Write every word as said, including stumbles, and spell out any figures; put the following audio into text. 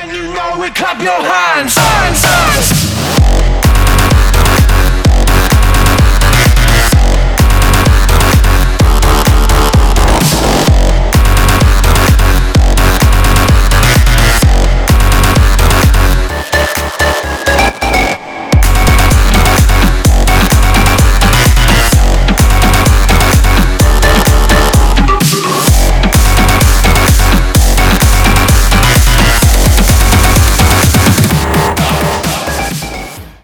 And you know it, clap your hands, hands, hands.